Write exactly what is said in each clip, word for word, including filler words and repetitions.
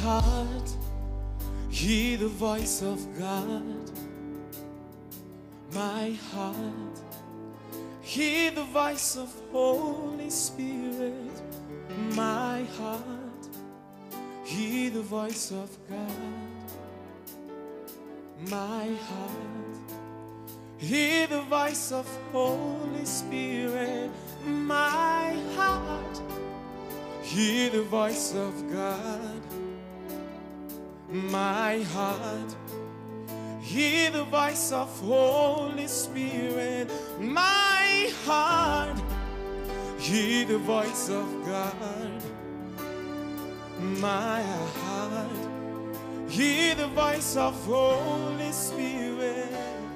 heart, hear the voice of God. My heart, hear the voice of Holy Spirit. My heart, hear the voice of God. My heart, hear the voice of Holy Spirit. My heart, hear the voice of God. My heart, hear the voice of Holy Spirit. My heart, hear the voice of God. My heart, hear the voice of Holy Spirit.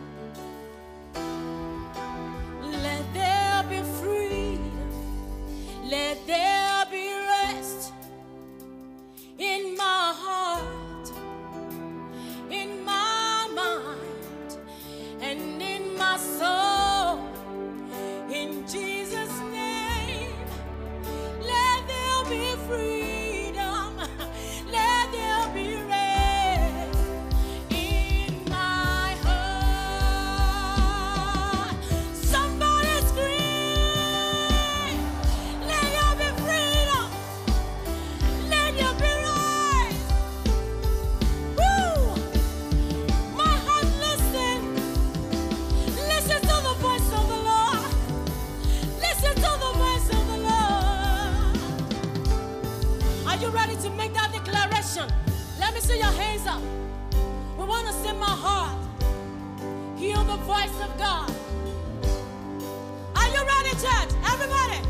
Let there be freedom. Let there be rest in my heart, in my mind, and in my soul. In Jesus' name, let there be freedom. Let there be rest in my heart. Somebody scream, let there be freedom. Let there be rest. Woo! My heart, listen. Listen to the voice of the Lord. Listen to the voice of the Lord. Are you ready to make that declaration? Let me see your hands up. We want to sing my heart. Hear the voice of God. Are you ready, church? Everybody.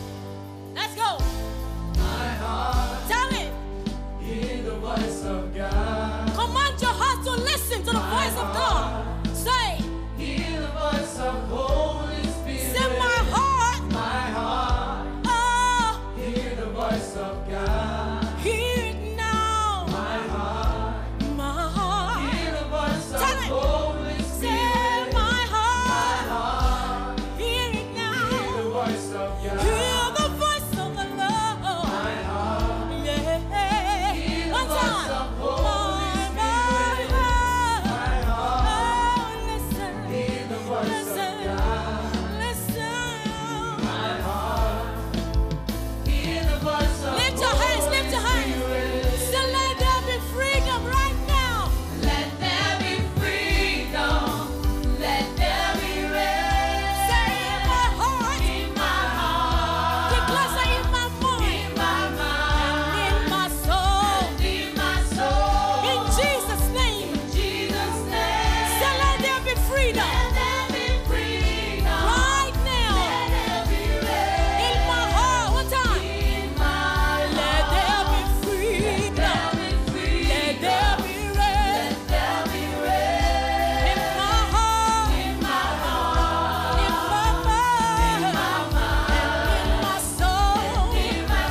Let's go. My heart, Tell me. hear the voice of God. Command your heart to listen to the voice of God. Say, Hear the voice of Holy Spirit. say my heart. My heart, Oh, hear the voice of God. hear it now. My heart, My heart. hear the voice of Tell it. Holy Say Spirit. my My heart. heart, Hear it hear the now. voice of God. Hear the voice of the Lord. My heart, Yeah. hear the One voice time. of Holy My, Spirit. my heart. My heart, Oh, listen. hear the voice of Listen. God. Listen. My heart, hear the voice of Lift your hands, lift your hands. So let there be freedom right now. Let there be freedom. Let there be rest. Say in my heart. In my heart, Declare, say in my mind. in my mind, In my soul. in my soul. In Jesus' name. In Jesus' name, So let there be freedom. let there be freedom. Right now. Let there be rest. In my heart. One time. In my Let there be heart, freedom. let there be Let there freedom. be rest. Let there be rest. In my heart. In my heart, In my mind. in my mind, In my soul. in my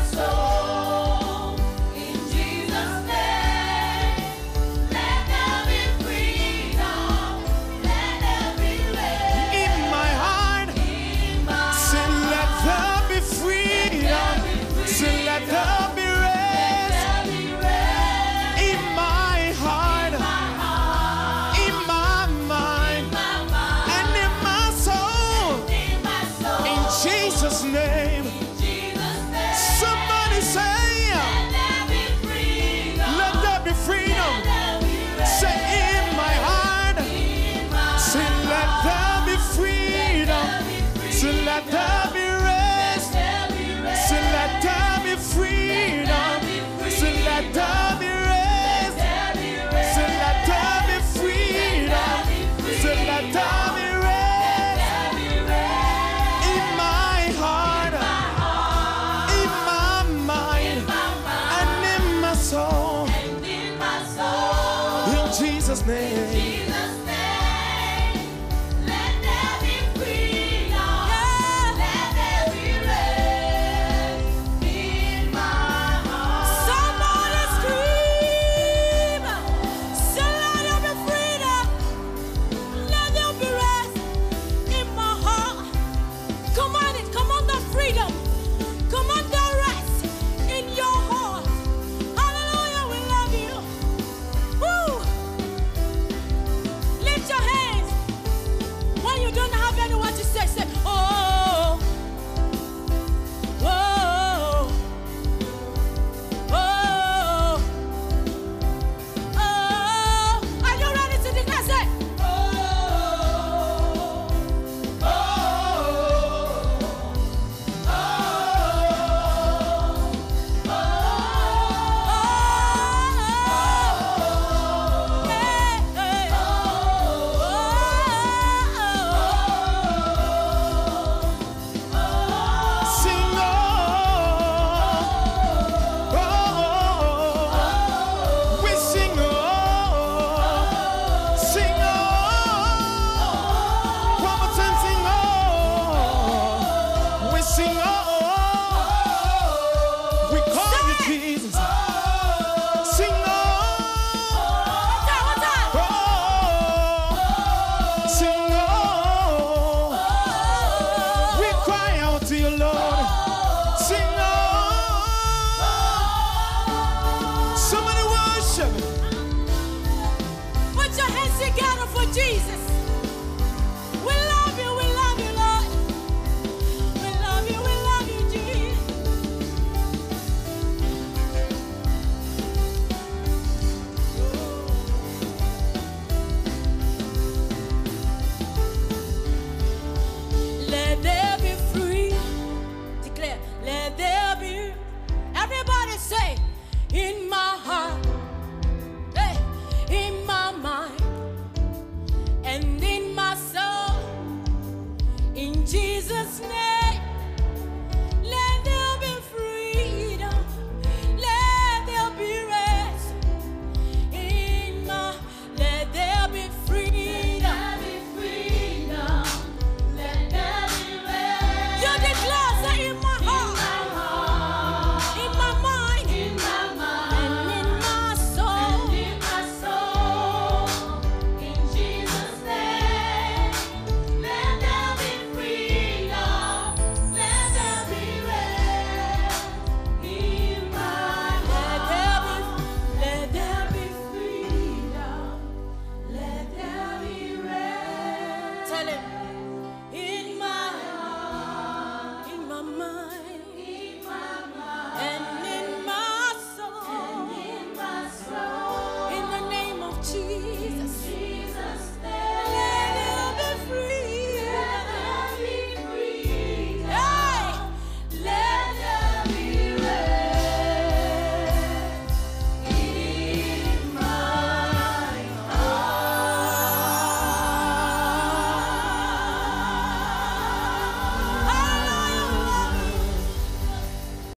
soul. In Jesus' name, let there be freedom. Let there be rest. In my heart, In my say let there be freedom. Say let there be rest. there be rest. In my heart, My heart, in my mind, my mind, and in my soul. in my soul. In Jesus' name, In Jesus' name, somebody say, let there be freedom. let there be freedom. Let there be rest. Say in my heart, In my say let there be freedom. Say let there be rest. there be rest. Say let there be freedom. Say let there be rest. There be rest. Say let there be freedom. Say let there be rest. There be rest. In my heart, in my mind, and in my soul. And in my soul. In Jesus' name.